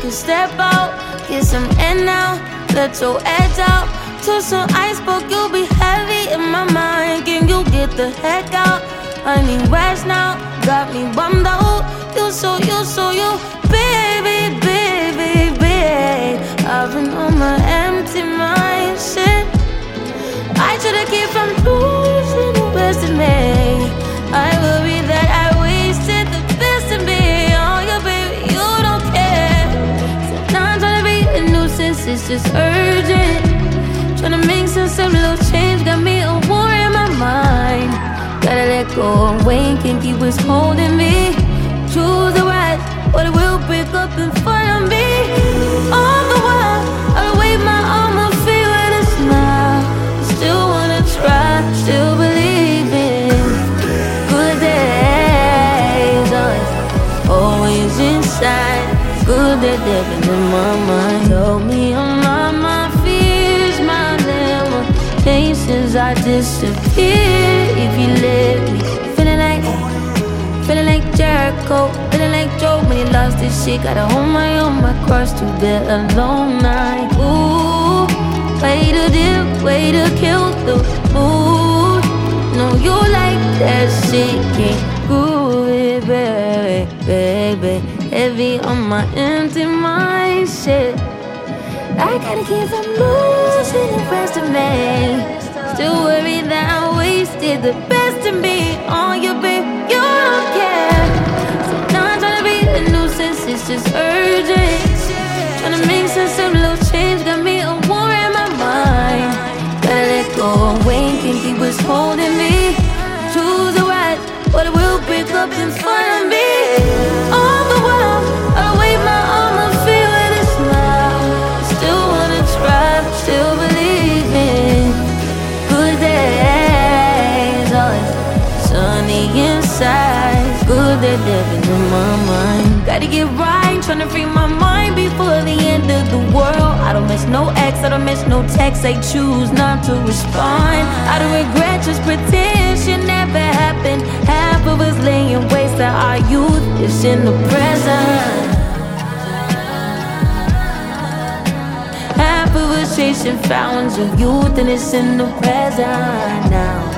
can step out, get some air now, let your edge out. To some iceberg, you'll be heavy in my mind. Can you get the heck out? I need rest now, got me bummed out. You, baby, baby, baby. I've been on my empty mind, shit. I should've kept from losing the best in me. I worry that I wasted the best in me. Oh, yeah, baby, you don't care. So now I'm tryna be a nuisance, it's just urgent. Tryna make sense of little change, got me a war in my mind. Gotta let go away, can't keep what's holding me. Choose the right, but it will break up in front of me. All the while, I'll wave my arm and feel with a smile. Still wanna try, still believe in good days. Always inside, good that they've been in my mind. Told me I'm on my fears, my limitations. I disappear if you let me. Feeling like Jericho, feeling like Joe when he lost his shit. Gotta hold my own, my cross to bear a long night. Ooh, way to dip, way to kill the mood. No, you like that shit, can't groove it, baby, baby. Heavy on my empty mind, shit. I gotta keep from losing the rest of me. Still worry that I wasted the best of me on you, babe. You don't care. So now I'm tryna be a nuisance, it's just urgent. Tryna make sense of little change, got me a war in my mind. Gotta let go away, can't keep what's holding me. Choose the right, but it will break up in front of me. All the while, I'll wave my arm and feel with a smile. Still wanna try, still believe in good days. Always sunny inside, good that they've been in my mind. Gotta get right, tryna free my mind before the end of the world. I don't miss no ex, I don't miss no text. I choose not to respond. I don't regret, just pretend shit never happened. Half of us laying waste to our youth is in the present. Half of us chasing fountains of youth and it's in the present now.